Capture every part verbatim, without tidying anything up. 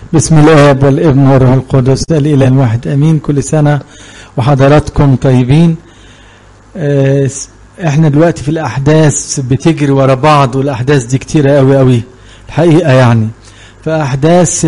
بسم الآب والابن والروح القدس الإله الواحد أمين. كل سنة وحضراتكم طيبين. احنا دلوقتي في الأحداث بتجري ورا بعض، والأحداث دي كتيرة قوي قوي الحقيقة. يعني فأحداث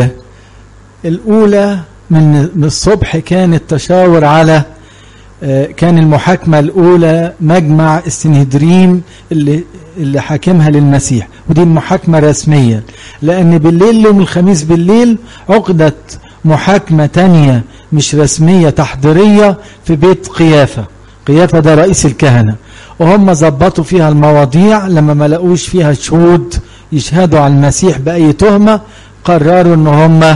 الأولى من الصبح كان التشاور على كان المحاكمة الأولى مجمع السنهدرين اللي اللي حاكمها للمسيح، ودي المحاكمة رسمية، لأن بالليل يوم الخميس بالليل عقدت محاكمة تانية مش رسمية تحضيرية في بيت قيافة. قيافة ده رئيس الكهنة، وهم ظبطوا فيها المواضيع. لما ما لقوش فيها شهود يشهدوا على المسيح بأي تهمة، قرروا ان هم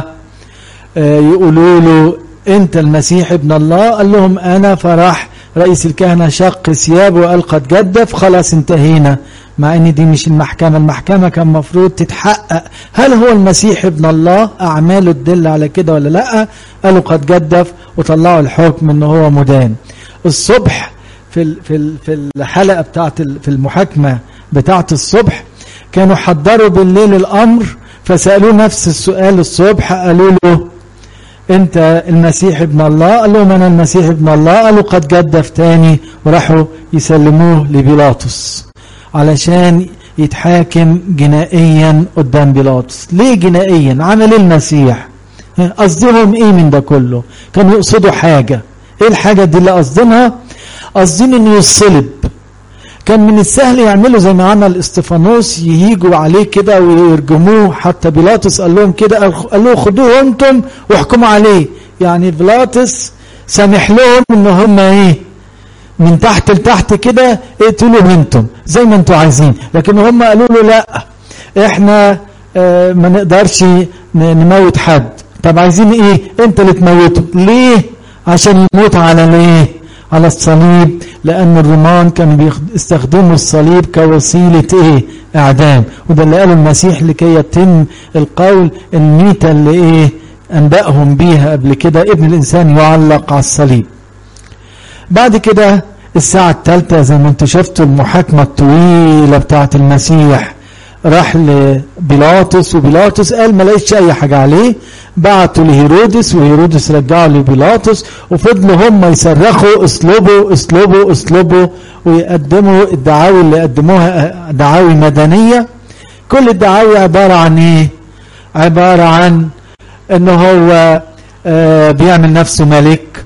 يقولوا له انت المسيح ابن الله. قال لهم انا. فراح رئيس الكهنة شق ثيابه وقال قد جدف، خلاص انتهينا. مع ان دي مش المحكمة، المحكمة كان مفروض تتحقق هل هو المسيح ابن الله، اعماله تدل على كده ولا لا. قالوا قد جدف وطلعوا الحكم ان هو مدان. الصبح في في في الحلقة بتاعت في المحاكمة بتاعت الصبح كانوا حضروا بالليل الامر، فسألوه نفس السؤال الصبح. قالوا له انت المسيح ابن الله؟ قال لهم انا المسيح ابن الله. قالوا قد جدف تاني، وراحوا يسلموه لبيلاطس علشان يتحاكم جنائيا قدام بيلاطس. ليه جنائيا؟ عمل المسيح قصدهم ايه من ده كله؟ كانوا يقصدوا حاجة. ايه الحاجة دي اللي قصدينها؟ قصدين انه يصلب. كان من السهل يعملوا زي ما عمل استفانوس، يهيجوا عليه كده ويرجموه. حتى بيلاطس قال لهم كده، قال له خدوه انتم واحكموا عليه. يعني بيلاطس سامح لهم ان هم ايه من تحت لتحت كده اقتلوه انتم زي ما انتم عايزين. لكن هم قالوا له لا، احنا اه ما نقدرش نموت حد. طب عايزين ايه؟ انت اللي تموته. ليه؟ عشان يموت على الايه؟ على الصليب. لأن الرومان كانوا بيستخدموا الصليب كوسيلة ايه؟ اعدام. وده اللي قاله المسيح لكي يتم القول الميتة اللي ايه انبأهم بيها قبل كده، ابن الانسان يعلق على الصليب. بعد كده الساعة الثالثة زي ما انتوا شفتوا المحاكمة الطويلة بتاعت المسيح، راح لبيلاطس، وبيلاطس قال ما لقيتش اي حاجة عليه. بعتوا لهيرودس، وهيرودس رجعوا لبيلاطس، وفضلوا هم يصرخوا اصلبوا اصلبوا اصلبوا، ويقدموا الدعاوي اللي قدموها دعاوي مدنية. كل الدعاوي عبارة عن ايه؟ عبارة عن انه هو آه بيعمل نفسه ملك،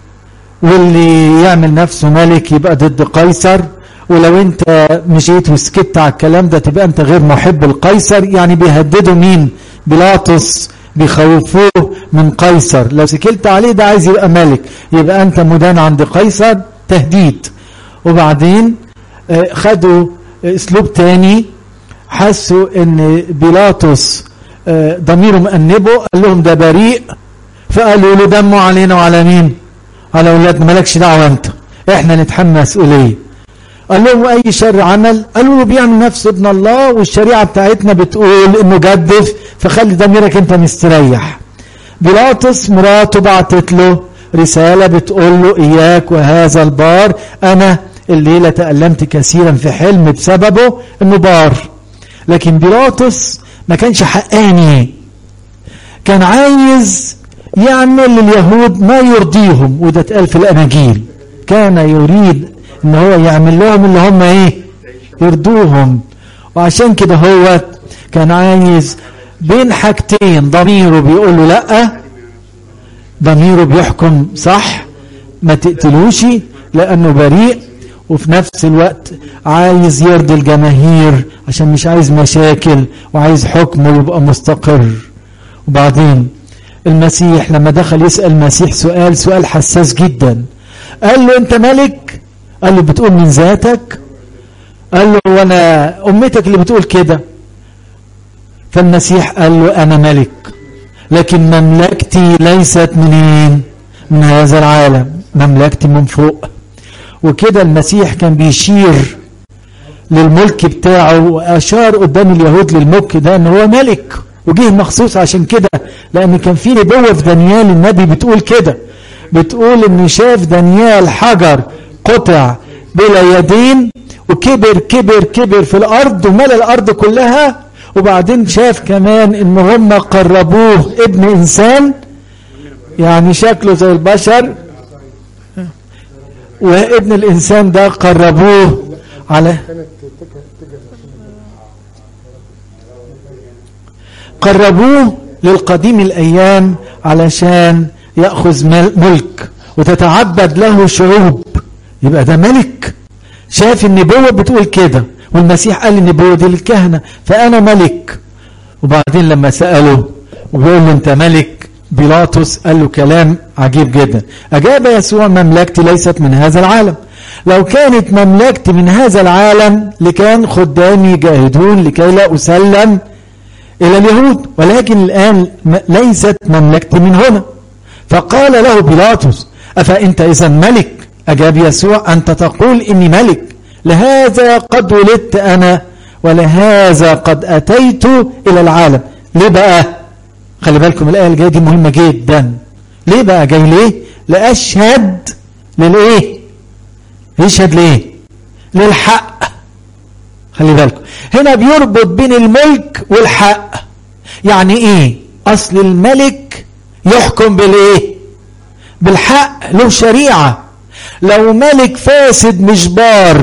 واللي يعمل نفسه ملك يبقى ضد قيصر، ولو انت مشيت وسكت على الكلام ده تبقى انت غير محب القيصر. يعني بيهددوا مين؟ بيلاطس، بيخوفوه من قيصر. لو سكلت عليه ده عايز يبقى ملك، يبقى انت مدان عند قيصر، تهديد. وبعدين خدوا اسلوب تاني، حسوا ان بيلاطس ضميره مأنبه، قال لهم ده بريء، فقالوا له دمه علينا وعلى مين؟ على اولادنا، مالكش دعوه انت، احنا نتحمل مسؤوليه. قال لهم اي شر عمل؟ قالوا له بيعمل نفسه ابن الله، والشريعه بتاعتنا بتقول انه جدف، فخلي ضميرك انت مستريح. بيلاطس مراته بعتت له رساله بتقول له اياك وهذا البار، انا الليله تألمت كثيرا في حلم بسببه انه بار. لكن بيلاطس ما كانش حقاني، كان عايز يعمل لليهود ما يرضيهم، وده اتقال في الاناجيل. كان يريد ان هو يعمل لهم اللي هم ايه؟ يرضوهم. وعشان كده هو كان عايز بين حاجتين، ضميره بيقول له لا، ضميره بيحكم صح ما تقتلوش لانه بريء، وفي نفس الوقت عايز يرضي الجماهير عشان مش عايز مشاكل، وعايز حكمه يبقى مستقر. وبعدين المسيح لما دخل يسأل المسيح سؤال سؤال حساس جدا، قال له انت ملك؟ قال له بتقول من ذاتك؟ قال له وانا امتك اللي بتقول كده. فالمسيح قال له انا ملك، لكن مملكتي ليست منين؟ من هذا العالم، مملكتي من فوق. وكده المسيح كان بيشير للملك بتاعه، واشار قدام اليهود للملك ده ان هو ملك، وجيه مخصوص عشان كده، لان كان في نبوة في دانيال النبي بتقول كده، بتقول انه شاف دانيال حجر قطع بلا يدين، وكبر كبر كبر في الارض وملأ الارض كلها، وبعدين شاف كمان ان هم قربوه ابن انسان، يعني شكله زي البشر، وابن الانسان ده قربوه على قربوه للقديم الايام علشان ياخذ ملك وتتعبد له شعوب. يبقى ده ملك. شاف النبوة بتقول كده، والمسيح قال النبوة دي للكهنة، فأنا ملك. وبعدين لما سأله وبيقول له أنت ملك، بيلاطس قال له كلام عجيب جدا. أجاب يسوع مملكتي ليست من هذا العالم. لو كانت مملكتي من هذا العالم لكان خدامي يجاهدون لكي لا أسلم إلى اليهود، ولكن الآن ليست مملكتي من هنا. فقال له بيلاطس أفأنت إذا ملك؟ أجاب يسوع أنت تقول إني ملك، لهذا قد ولدت أنا ولهذا قد أتيت إلى العالم. ليه بقى؟ خلي بالكم الآية الجاية دي مهمة جدا. ليه بقى جاي ليه؟ لأشهد للإيه؟ يشهد ليه؟ للحق. خلي بالكم هنا بيربط بين الملك والحق. يعني إيه؟ أصل الملك يحكم بالإيه؟ بالحق، له شريعة. لو ملك فاسد مش بار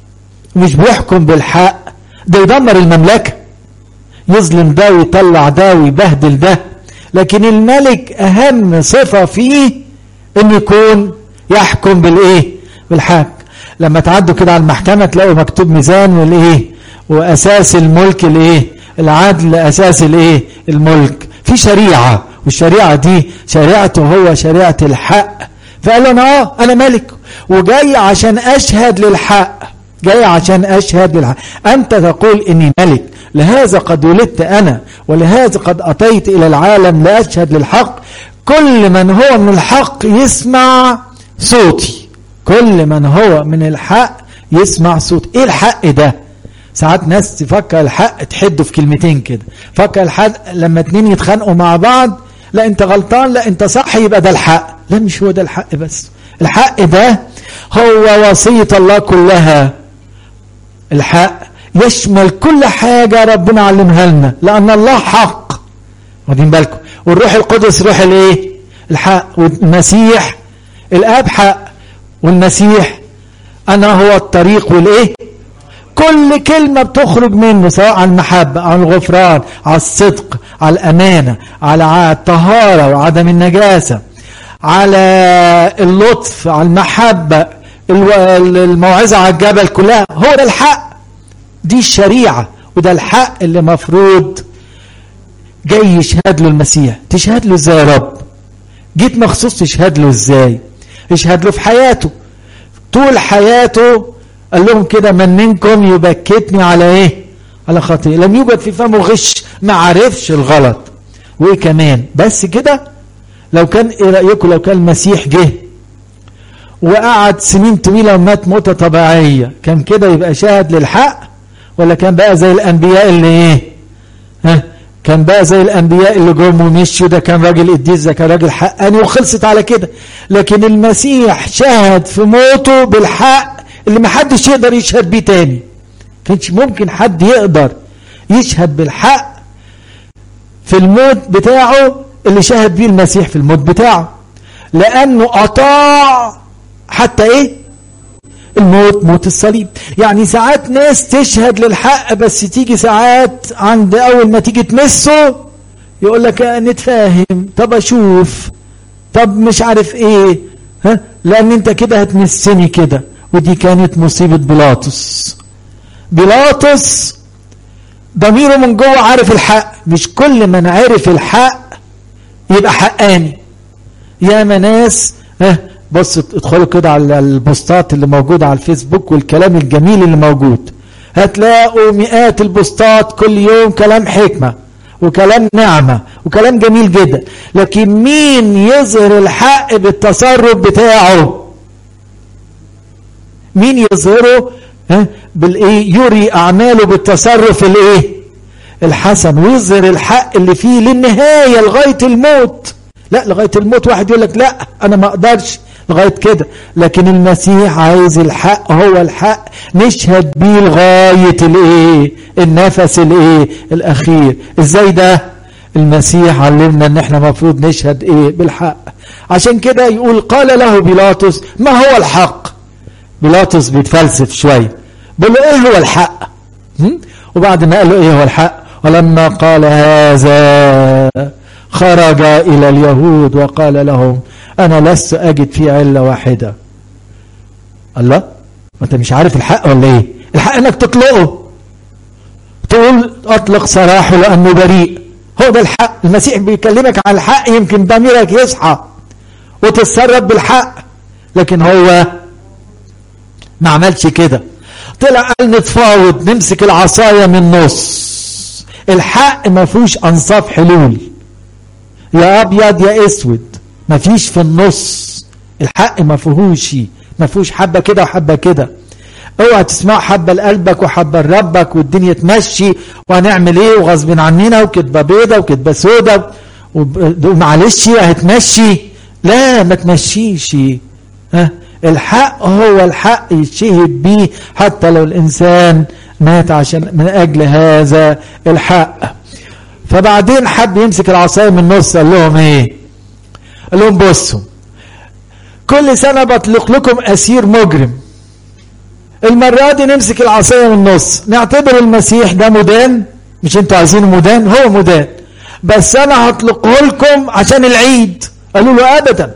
مش بيحكم بالحق، ده يدمر المملكة، يظلم ده ويطلع ده ويبهدل ده. لكن الملك أهم صفة فيه إنه يكون يحكم بالإيه؟ بالحق. لما تعدوا كده على المحكمة تلاقوا مكتوب ميزان والإيه؟ وأساس الملك الإيه؟ العدل أساس الإيه؟ الملك. في شريعة، والشريعة دي شريعته هو شريعة الحق. فقال له أنا آه أنا ملك وجاي عشان أشهد للحق، جاي عشان أشهد للحق. أنت تقول إني ملك، لهذا قد ولدت أنا ولهذا قد أتيت إلى العالم لأشهد للحق. كل من هو من الحق يسمع صوتي، كل من هو من الحق يسمع صوتي. إيه الحق ده؟ ساعات ناس تفكر الحق تحده في كلمتين كده، فكر الحق لما اتنين يتخانقوا مع بعض، لا انت غلطان لا انت صح يبقى ده الحق. لا مش هو ده الحق. بس الحق ده هو وصية الله كلها. الحق يشمل كل حاجة ربنا علمها لنا، لأن الله حق. واخدين بالكم؟ والروح القدس روح الايه؟ الحق. والمسيح الآب حق، والمسيح أنا هو الطريق والايه؟ كل كلمة بتخرج منه سواء على المحبة على الغفران على الصدق على الأمانة على الطهارة وعدم النجاسة على اللطف على المحبة الموعظة على الجبل، كلها هو ده الحق. دي الشريعة وده الحق اللي مفروض جاي يشهد له المسيح. تشهد له ازاي يا رب؟ جيت مخصوص تشهد له ازاي؟ يشهد له في حياته طول حياته. قال لهم كده من منكم يبكتني على ايه؟ على خطيئة لم يوجد في فمه غش، ما عرفش الغلط. وايه كمان؟ بس كده؟ لو كان ايه رأيكم لو كان المسيح جه وقعد سنين طويلة ومات موتة طبيعية، كان كده يبقى شاهد للحق؟ ولا كان بقى زي الانبياء اللي ايه؟ ها؟ كان بقى زي الانبياء اللي جم ومشوا، ده كان راجل قديس، ده كان راجل حقاني وخلصت على كده. لكن المسيح شهد في موته بالحق اللي ما حدش يقدر يشهد بيه تاني. كانش ممكن حد يقدر يشهد بالحق في الموت بتاعه اللي شهد بيه المسيح في الموت بتاعه، لأنه أطاع حتى إيه؟ الموت، موت الصليب. يعني ساعات ناس تشهد للحق بس تيجي ساعات عند أول ما تيجي تمسه يقول لك نتفاهم، طب أشوف، طب مش عارف إيه، ها؟ لأن أنت كده هتمسني كده. ودي كانت مصيبة بيلاطس. بيلاطس ضميره من جوه عارف الحق، مش كل من عرف الحق يبقى حقاني. يا ناس ها بص ادخلوا كده على البوستات اللي موجودة على الفيسبوك والكلام الجميل اللي موجود، هتلاقوا مئات البوستات كل يوم كلام حكمة وكلام نعمة وكلام جميل جدا. لكن مين يظهر الحق بالتصرف بتاعه؟ مين يظهره ها بالايه؟ يري اعماله بالتصرف الايه؟ الحسن، ويظهر الحق اللي فيه للنهايه لغايه الموت. لا لغايه الموت واحد يقول لك لا انا ما اقدرش، لغاية كده. لكن المسيح عايز الحق هو الحق نشهد بيه لغاية الايه النفس الايه الاخير. ازاي ده؟ المسيح علمنا ان احنا مفروض نشهد ايه بالحق. عشان كده يقول قال له بيلاطس ما هو الحق. بيلاطس بيتفلسف شوية بيقول له ايه هو الحق. وبعد ما قال له ايه هو الحق ولما قال هذا خرج الى اليهود وقال لهم انا لست اجد في علة واحدة. الله، انت مش عارف الحق ولا ايه؟ الحق انك تطلقه، تقول اطلق سراحه لانه بريء. هو ده الحق. المسيح بيكلمك عن الحق يمكن ضميرك يصحى وتتصرف بالحق. لكن هو ما عملش كده. طلع قال نتفاوض نمسك العصاية من النص. الحق ما فيهوش انصاف حلول، يا ابيض يا اسود، ما فيش في النص. الحق ما فيهوش ما فيهوش حبة كده وحبة كده. اوعى تسمع حبة لقلبك وحبة لربك والدنيا تمشي وهنعمل ايه وغصب عننا وكتبة بيضة وكتبة سودة ومعلش هتمشي. لا، ما تمشيش. ها، الحق هو الحق يتشهد بيه حتى لو الانسان مات عشان من اجل هذا الحق. فبعدين حب يمسك العصاية من النص. قال لهم ايه؟ قال لهم بصوا، كل سنة بطلق لكم اسير مجرم، المرة دي نمسك العصاية من النص. نعتبر المسيح ده مدان، مش انتوا عايزينه مدان، هو مدان، بس انا هطلقه لكم عشان العيد. قالوا له ابدا،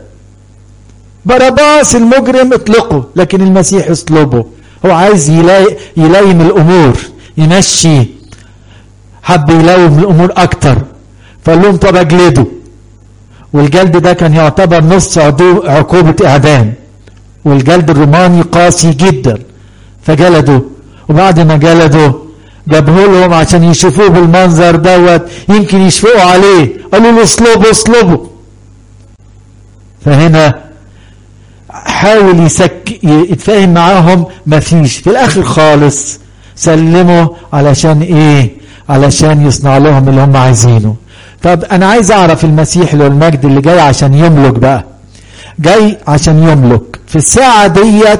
باراباس المجرم اطلقه، لكن المسيح اصلبه. هو عايز يلاي يلايم الامور، يمشي، حب يلايم الامور اكتر. فقال لهم طب اجلده. والجلد ده كان يعتبر نص عقوبة اعدام، والجلد الروماني قاسي جدا. فجلدوا، وبعد ما جلدوا جابوه لهم عشان يشوفوه بالمنظر دوت يمكن يشفقوا عليه. قالوا له اصلبه اصلبه. فهنا حاول يسك يتفاهم معاهم، مفيش. في الاخر خالص سلموا. علشان ايه؟ علشان يصنع لهم اللي هم عايزينه. طب انا عايز اعرف المسيح له المجد اللي جاي عشان يملك بقى، جاي عشان يملك. في الساعة ديت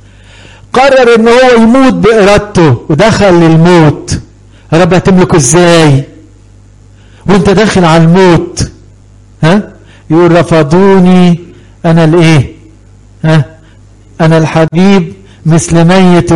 قرر ان هو يموت بارادته ودخل للموت. يا رب هتملكه ازاي وانت داخل على الموت؟ ها، يقول رفضوني انا الايه، ها، انا الحبيب مثل ميت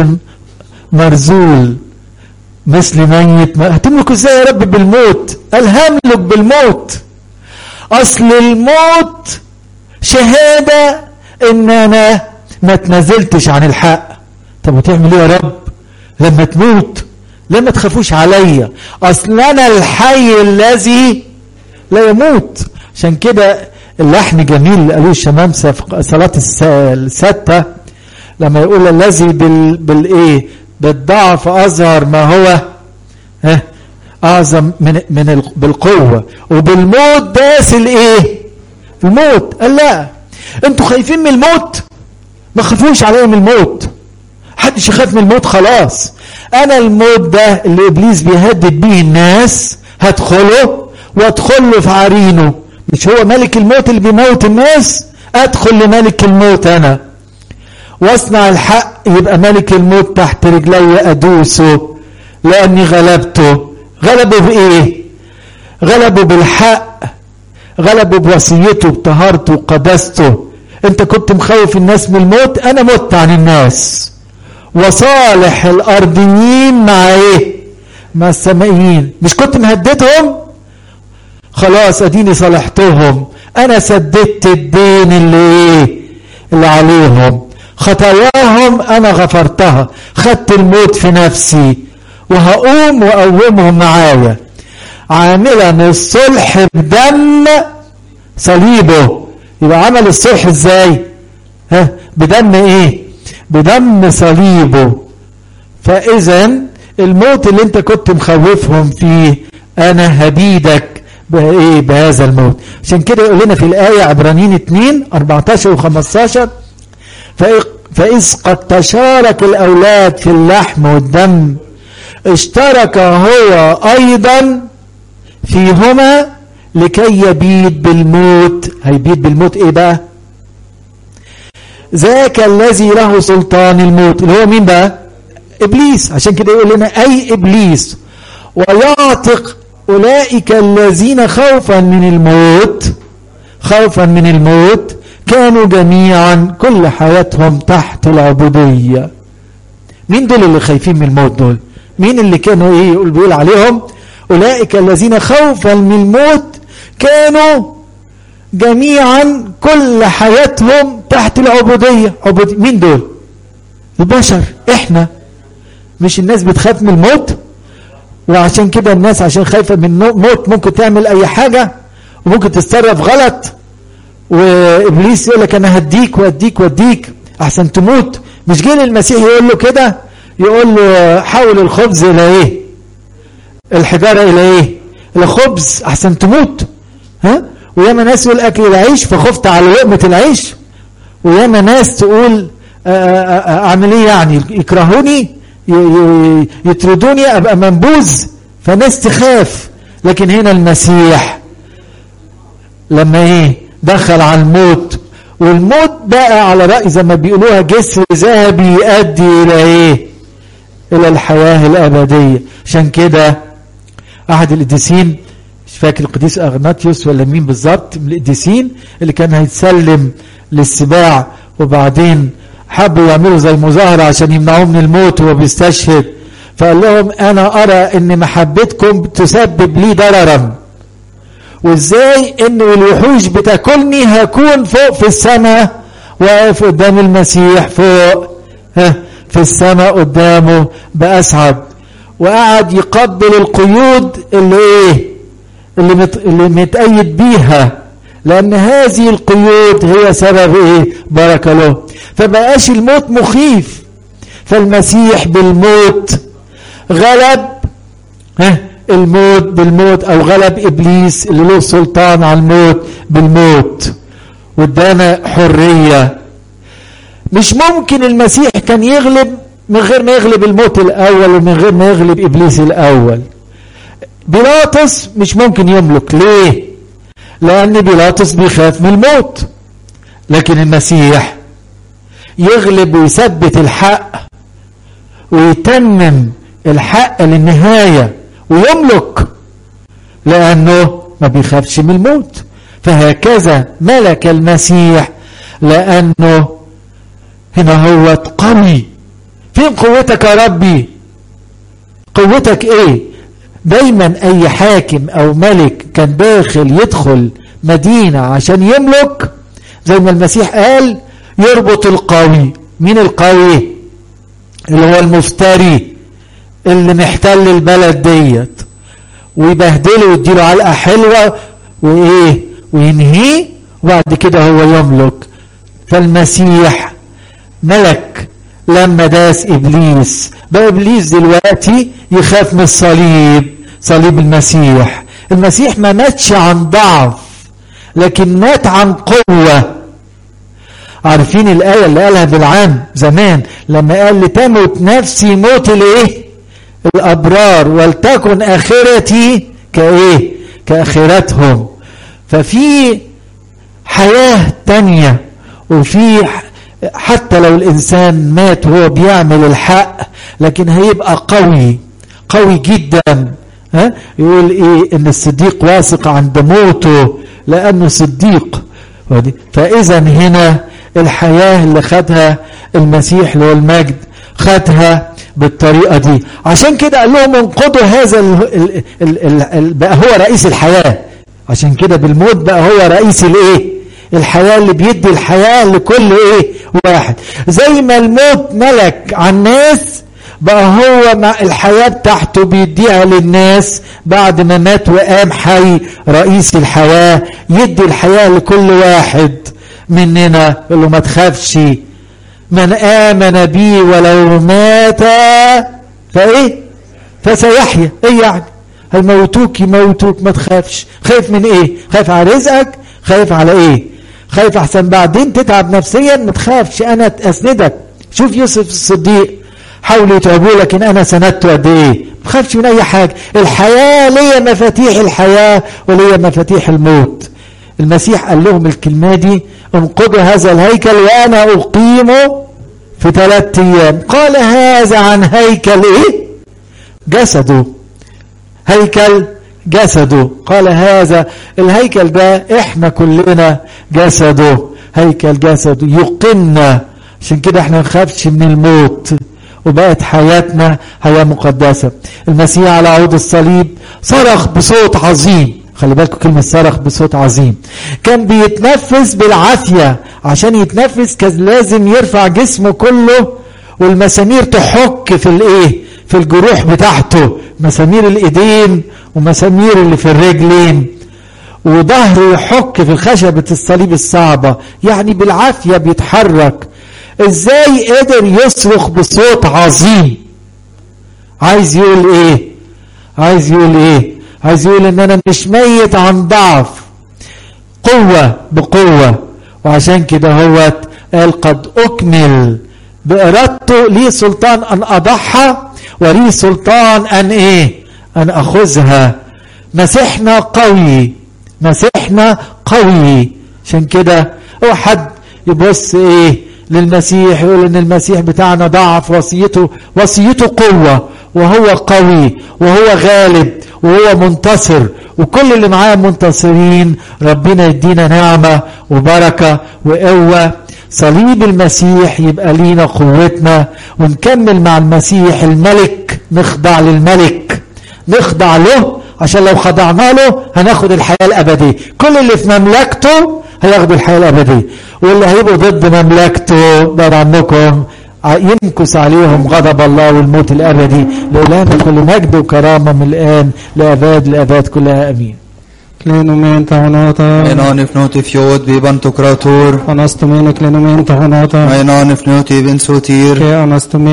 مرزول، مثل ميت. هتملكه ازاي يا رب بالموت؟ قال هملك بالموت. اصل الموت شهادة ان انا ما تنازلتش عن الحق. طب وتعمل ايه يا رب لما تموت؟ لما تخافوش عليا، اصل انا الحي الذي لا يموت. عشان كده اللحن جميل اللي قالوه الشمامسة في صلاة الستة لما يقول الذي بال بالايه بالضعف اظهر ما هو ها اعظم من من ال... بالقوه، وبالموت داس الايه الموت. قال لا، انتوا خايفين من الموت؟ ما خافوش عليا من الموت. حدش يخاف من الموت خلاص. انا الموت ده اللي ابليس بيهدد بيه الناس هدخله وادخله في عرينه. مش هو ملك الموت اللي بيموت الناس؟ ادخل لملك الموت انا واصنع الحق، يبقى ملك الموت تحت رجلي ادوسه لاني غلبته. غلبه بايه؟ غلبه بالحق، غلبه بوصيته بطهارته وقداسته. انت كنت مخوف الناس من الموت، انا مت عن الناس. وصالح الارضيين مع ايه؟ مع السمائيين. مش كنت مهددهم؟ خلاص اديني صالحتهم، انا سددت الدين اللي ايه اللي عليهم، خطاياهم انا غفرتها، خدت الموت في نفسي وهقوم واقومهم معايا. عاملا الصلح بدم صليبه. يبقى عمل الصلح ازاي؟ ها، بدم ايه؟ بدم صليبه. فاذا الموت اللي انت كنت مخوفهم فيه انا هبيدك بايه؟ بهذا الموت. عشان كده يقول لنا في الايه عبرانيين اتنين اربعتاشر وخمستاشر فاذ قد تشارك الاولاد في اللحم والدم اشترك هو ايضا فيهما لكي يبيد بالموت. هيبيد بالموت ايه بقى؟ ذاك الذي له سلطان الموت، اللي هو مين بقى؟ إبليس. عشان كده يقول لنا أي إبليس، ويعتق أولئك الذين خوفا من الموت خوفا من الموت كانوا جميعا كل حياتهم تحت العبودية. مين دول اللي خايفين من الموت دول؟ مين اللي كانوا ايه يقول بيقول عليهم أولئك الذين خوفا من الموت كانوا جميعا كل حياتهم تحت العبودية. عبودية مين دول؟ البشر، احنا. مش الناس بتخاف من الموت؟ وعشان كده الناس عشان خايفة من الموت ممكن تعمل اي حاجة وممكن تتصرف غلط، وإبليس يقول لك أنا هديك وأديك وأديك أحسن تموت. مش جه المسيح يقول له كده؟ يقول له حول الخبز إلى إيه؟ الحجارة إلى إيه؟ الخبز أحسن تموت. ها؟ وياما ناس يقول أكل العيش فخفت على لقمة العيش، وياما ناس تقول أعمل إيه يعني؟ يكرهوني، يطردوني، أبقى منبوذ، فناس تخاف. لكن هنا المسيح لما إيه؟ دخل على الموت، والموت بقى على رأي زي ما بيقولوها جسر ذهبي يؤدي إلى إيه؟ إلى الحياة الأبدية. عشان كده أحد القديسين، مش فاكر القديس أغناطيوس ولا مين بالظبط من القديسين، اللي كان هيتسلم للسباع وبعدين حبوا يعملوا زي مظاهرة عشان يمنعوه من الموت وهو بيستشهد، فقال لهم أنا أرى إن محبتكم تسبب لي ضررا، وازاي ان الوحوش بتاكلني هكون فوق في السماء واقف قدام المسيح فوق ها في السماء قدامه بأسعد. وقعد يقبل القيود اللي ايه اللي, مت... اللي متأيد بيها، لان هذه القيود هي سبب ايه؟ بركة له. فبقاش الموت مخيف، فالمسيح بالموت غلب ها الموت بالموت، او غلب ابليس اللي له سلطان على الموت بالموت، وادانا حرية. مش ممكن المسيح كان يغلب من غير ما يغلب الموت الاول ومن غير ما يغلب ابليس الاول. بيلاطس مش ممكن يملك، ليه؟ لان بيلاطس بيخاف من الموت، لكن المسيح يغلب ويثبت الحق ويتمم الحق للنهاية ويملك، لأنه ما بيخافش من الموت. فهكذا ملك المسيح، لأنه هنا هو قوي. فين قوتك يا ربي؟ قوتك ايه؟ دايما اي حاكم او ملك كان داخل يدخل مدينة عشان يملك، زي ما المسيح قال يربط القوي. مين القوي؟ اللي هو المفتري اللي محتل البلد ديت، ويبهدله ويديله علقة حلوة وايه وينهيه، وبعد كده هو يملك. فالمسيح ملك لما داس ابليس. بقى ابليس دلوقتي يخاف من الصليب، صليب المسيح. المسيح ما ماتش عن ضعف، لكن مات عن قوة. عارفين الآية اللي قالها بالعام زمان لما قال لتموت نفسي موت الايه؟ الأبرار، ولتكن آخرتي كايه؟ كآخرتهم. ففي حياة تانية، وفي حتى لو الإنسان مات وهو بيعمل الحق لكن هيبقى قوي قوي جدا. ها؟ يقول ايه؟ ان الصديق واثق عند موته لأنه صديق. فإذا هنا الحياة اللي خدها المسيح اللي هو المجد خدها بالطريقة دي. عشان كده قال لهم انقضوا هذا ال ال ال ال ال بقى هو رئيس الحياة. عشان كده بالموت بقى هو رئيس الايه؟ الحياة، اللي بيدي الحياة لكل ايه؟ واحد. زي ما الموت ملك على الناس، بقى هو مع الحياة بتاعته بيديها للناس بعد ما مات وقام حي رئيس الحياة، يدي الحياة لكل واحد مننا. يقول له ما تخافش، من آمن بي ولو مات فايه؟ فسيحيا. ايه يعني؟ هيموتوك يموتوك، ما تخافش. خايف من ايه؟ خايف على رزقك؟ خايف على ايه؟ خايف احسن بعدين تتعب نفسيا؟ ما تخافش، انا اسندك. شوف يوسف الصديق حاولوا يتعبوا لكن انا سندته قد ايه. ما تخافش من اي حاجه. الحياه ليا مفاتيح الحياه وليا مفاتيح الموت. المسيح قال لهم الكلمة دي انقضوا هذا الهيكل وأنا أقيمه في ثلاثة أيام. قال هذا عن هيكل إيه؟ جسده. هيكل جسده. قال هذا الهيكل ده احنا كلنا جسده، هيكل جسده يقيمنا. عشان كده احنا نخافش من الموت وبقت حياتنا حياة مقدسة. المسيح على عود الصليب صرخ بصوت عظيم. خلي بالكم كلمة صرخ بصوت عظيم. كان بيتنفس بالعافية، عشان يتنفس كان لازم يرفع جسمه كله والمسامير تحك في الايه؟ في الجروح بتاعته، مسامير الايدين ومسامير اللي في الرجلين، وظهره يحك في خشبة الصليب الصعبة، يعني بالعافية بيتحرك. ازاي قدر يصرخ بصوت عظيم؟ عايز يقول ايه؟ عايز يقول ايه؟ عايز يقول ان انا مش ميت عن ضعف، قوة بقوة. وعشان كده هو قال قد اكمل، بإرادته ليه سلطان ان اضحى وليه سلطان ان ايه؟ ان اخذها. مسيحنا قوي، مسيحنا قوي. عشان كده هو حد يبص ايه للمسيح يقول ان المسيح بتاعنا ضعف، وصيته وصيته قوة، وهو قوي وهو غالب وهو منتصر، وكل اللي معاه منتصرين. ربنا يدينا نعمة وبركة وقوة. صليب المسيح يبقى لينا قوتنا، ونكمل مع المسيح الملك، نخضع للملك، نخضع له، عشان لو خضعنا له هناخد الحياة الأبدية. كل اللي في مملكته هياخدوا الحياة الأبدية، واللي هيبقوا ضد مملكته بعد عنكم يمكس عليهم غضب الله والموت الأبدي. لإلهنا كل مجد وكرامة من الآن لأباد لأباد كلها أمين. Klenumen tahonata. Enan ifnoti fjod vi bantukrator. Anastumene klenumen tahonata. Enan ifnoti vinsotir. Ke anastumene